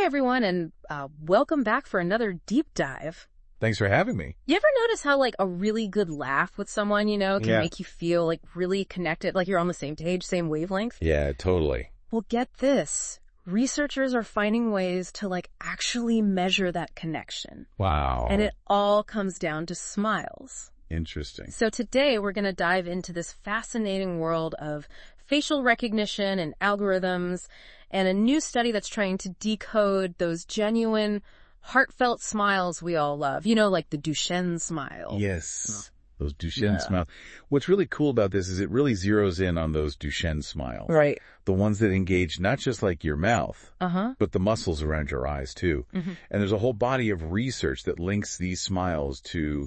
Hi, everyone, and welcome back for another deep dive. Thanks for having me. You ever notice how, like, a really good laugh with someone, can make you feel, like, really connected, like you're on the same page, same wavelength? Yeah, totally. Well, get this. Researchers are finding ways to, like, actually measure that connection. Wow. And it all comes down to smiles. Interesting. So today we're going to dive into this fascinating world of facial recognition and algorithms and a new study that's trying to decode those genuine, heartfelt smiles we all love. You know, like the Duchenne smile. Yes. Those Duchenne smiles. What's really cool about this is it really zeroes in on those Duchenne smiles. Right. The ones that engage not just like your mouth, but the muscles around your eyes too. And there's a whole body of research that links these smiles to,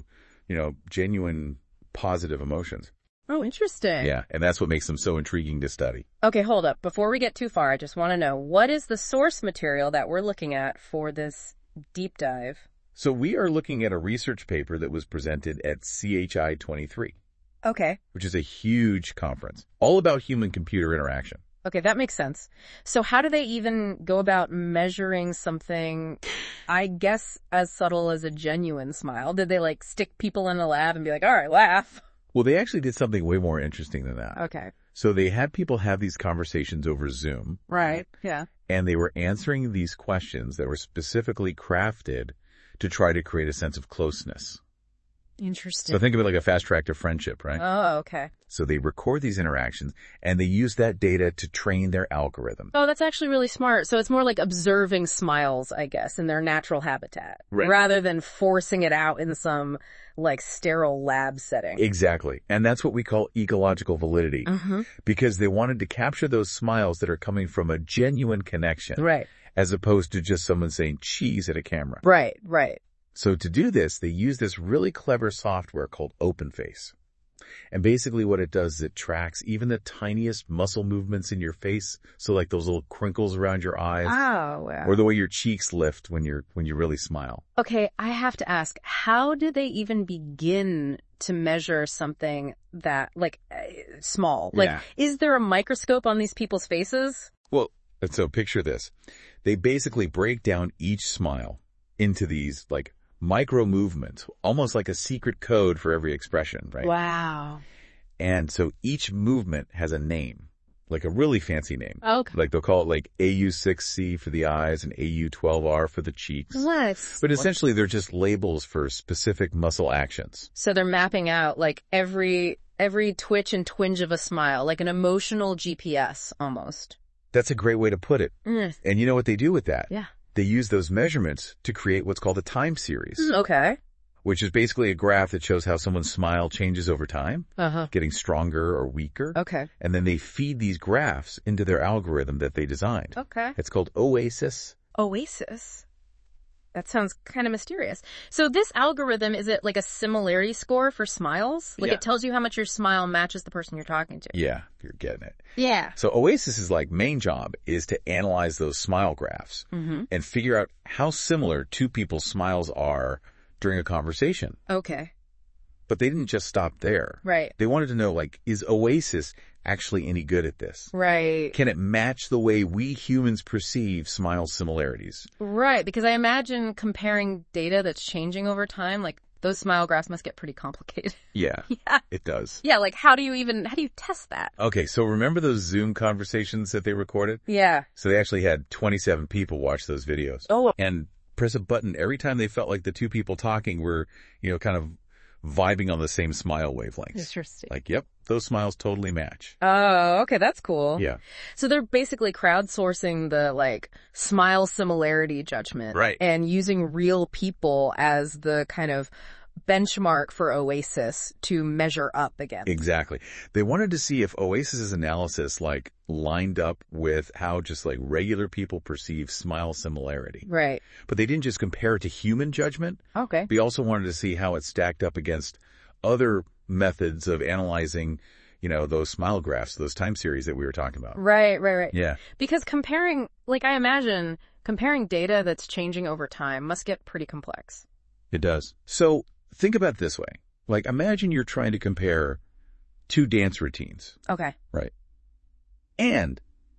genuine positive emotions. Oh, interesting. Yeah, and that's what makes them so intriguing to study. Okay, hold up. Before we get too far, I just want to know, what is the source material that we're looking at for this deep dive? So we are looking at a research paper that was presented at CHI 23. Okay. Which is a huge conference, all about human-computer interaction. Okay, that makes sense. So how do they even go about measuring something, I guess, as subtle as a genuine smile? Did they, like, stick people in a lab and be like, all right, laugh? Well, they actually did something way more interesting than that. Okay. So they had people have these conversations over Zoom. Right, yeah. And they were answering these questions that were specifically crafted to try to create a sense of closeness. Interesting. So think of it like a fast track to friendship, right? Oh, okay. So they record these interactions and they use that data to train their algorithm. Oh, that's actually really smart. So it's more like observing smiles, I guess, in their natural habitat. Right. Rather than forcing it out in some, like, sterile lab setting. Exactly. And that's what we call ecological validity. Because they wanted to capture those smiles that are coming from a genuine connection. Right. As opposed to just someone saying cheese at a camera. Right, right. So to do this, they use this really clever software called OpenFace. And basically what it does is it tracks even the tiniest muscle movements in your face. So like those little crinkles around your eyes. Oh, wow. Or the way your cheeks lift when you really smile. Okay, I have to ask, how do they even begin to measure something that, like, small? Like, is there a microscope on these people's faces? Well, so picture this. They basically break down each smile into these, like, micro movements, almost like a secret code for every expression, right? Wow. And so each movement has a name, like a really fancy name. Okay. Like they'll call it like AU6C for the eyes and AU12R for the cheeks. What? But essentially they're just labels for specific muscle actions. So they're mapping out, like, every twitch and twinge of a smile, like an emotional GPS almost. That's a great way to put it. And you know what they do with that? Yeah. They use those measurements to create what's called a time series. Okay. Which is basically a graph that shows how someone's smile changes over time, getting stronger or weaker. Okay. And then they feed these graphs into their algorithm that they designed. Okay. It's called OASIS. OASIS? That sounds kind of mysterious. So this algorithm, is it like a similarity score for smiles? Like it tells you how much your smile matches the person you're talking to? Yeah, you're getting it. Yeah. So OASIS's main job is to analyze those smile graphs and figure out how similar two people's smiles are during a conversation. Okay. But they didn't just stop there. Right. They wanted to know, is OASIS actually any good at this? Right. Can it match the way we humans perceive smile similarities? Right, because I imagine comparing data that's changing over time, like, those smile graphs must get pretty complicated. Yeah, it does. Yeah, like, how do you test that? Okay, so remember those Zoom conversations that they recorded? Yeah. So they actually had 27 people watch those videos. Oh. And press a button every time they felt like the two people talking were, kind of vibing on the same smile wavelengths. Interesting. Like, yep, those smiles totally match. Oh, okay, that's cool. Yeah. So they're basically crowdsourcing the, smile similarity judgment. Right. And using real people as the kind of benchmark for OASIS to measure up against. Exactly. They wanted to see if OASIS's analysis, lined up with how just, regular people perceive smile similarity. Right. But they didn't just compare it to human judgment. Okay. They also wanted to see how it stacked up against other methods of analyzing, those smile graphs, those time series that we were talking about. Right. Yeah. Because comparing, I imagine, comparing data that's changing over time must get pretty complex. It does. So think about it this way. Imagine you're trying to compare two dance routines. Okay. Right. And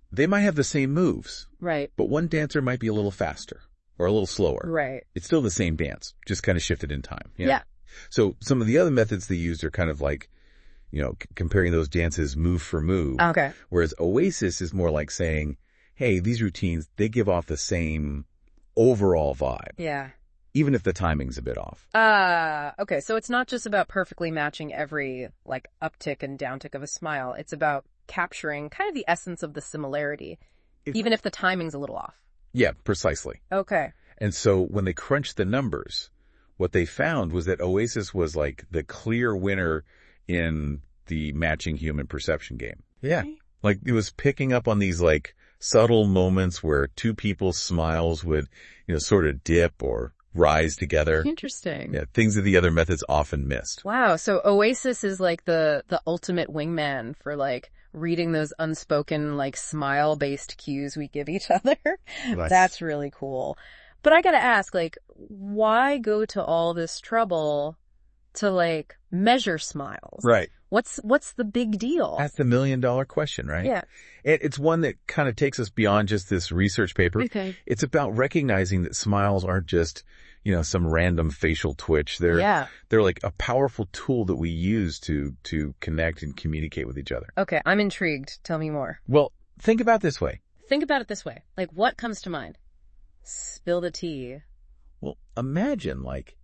they might have the same moves. Right. But one dancer might be a little faster or a little slower. Right. It's still the same dance, just kind of shifted in time. You know? Yeah. So some of the other methods they used are kind of like, comparing those dances move for move. Okay. Whereas Oasis is more like saying, hey, these routines, they give off the same overall vibe. Yeah. Even if the timing's a bit off. Okay. So it's not just about perfectly matching every like uptick and downtick of a smile. It's about capturing kind of the essence of the similarity, even if the timing's a little off. Yeah, precisely. Okay. And so when they crunched the numbers, what they found was that Oasis was like the clear winner in the matching human perception game. Yeah. Like it was picking up on these like subtle moments where two people's smiles would, sort of dip or rise together. Interesting. Yeah, things that the other methods often missed. Wow. So Oasis is like the ultimate wingman for like reading those unspoken like smile-based cues we give each other. Nice. That's really cool. But I gotta ask, like, why go to all this trouble to like measure smiles? Right. What's the big deal? That's the $1 million question, right? Yeah. It's one that kind of takes us beyond just this research paper. Okay. It's about recognizing that smiles aren't just, some random facial twitch. They're like a powerful tool that we use to connect and communicate with each other. Okay, I'm intrigued. Tell me more. Well, think about it this way. Think about it this way. Like, what comes to mind? Spill the tea. Well, imagine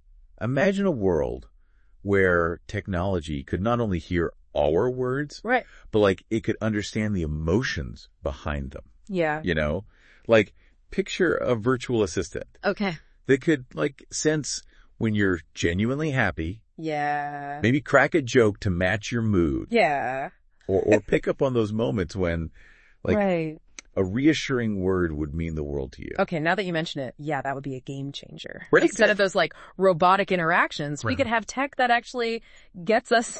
a world where technology could not only hear our words, right, but like it could understand the emotions behind them. Yeah. Like picture a virtual assistant. Okay. That could like sense when you're genuinely happy. Yeah. Maybe crack a joke to match your mood. Yeah. Or pick up on those moments when like right. a reassuring word would mean the world to you. Okay, now that you mention it, yeah, that would be a game changer. Right. Instead of those like robotic interactions, we could have tech that actually gets us,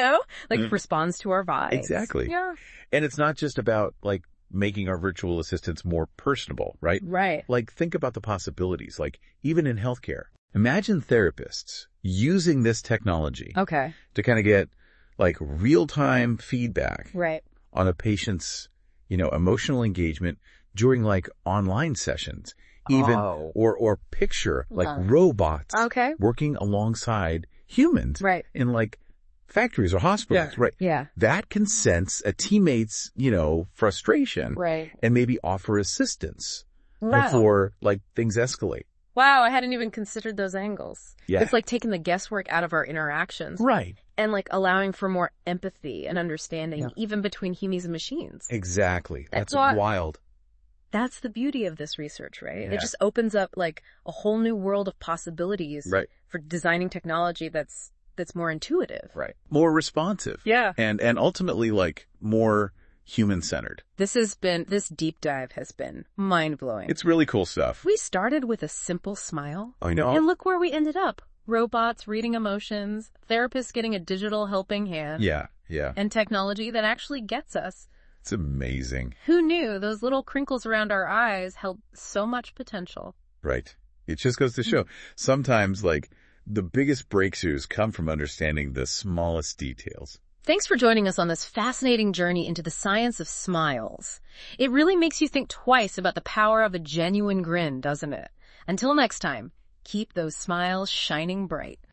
responds to our vibes. Exactly. Yeah. And it's not just about like making our virtual assistants more personable, right? Right. Like think about the possibilities, like even in healthcare. Imagine therapists using this technology to kind of get like real-time feedback on a patient's, emotional engagement during like online sessions, even or picture like robots working alongside humans in like factories or hospitals, right? Yeah. That can sense a teammate's, frustration and maybe offer assistance before like things escalate. Wow, I hadn't even considered those angles. Yeah. It's like taking the guesswork out of our interactions. Right. And like allowing for more empathy and understanding even between humans and machines. Exactly. That's wild. That's the beauty of this research, right? Yeah. It just opens up like a whole new world of possibilities for designing technology that's more intuitive. Right. More responsive. Yeah. And ultimately like more human-centered. This deep dive has been mind-blowing. It's really cool stuff. We started with a simple smile. I know. And look where we ended up. Robots reading emotions, therapists getting a digital helping hand. Yeah. And technology that actually gets us. It's amazing. Who knew those little crinkles around our eyes held so much potential? Right. It just goes to show sometimes like the biggest breakthroughs come from understanding the smallest details. Thanks for joining us on this fascinating journey into the science of smiles. It really makes you think twice about the power of a genuine grin, doesn't it? Until next time, keep those smiles shining bright.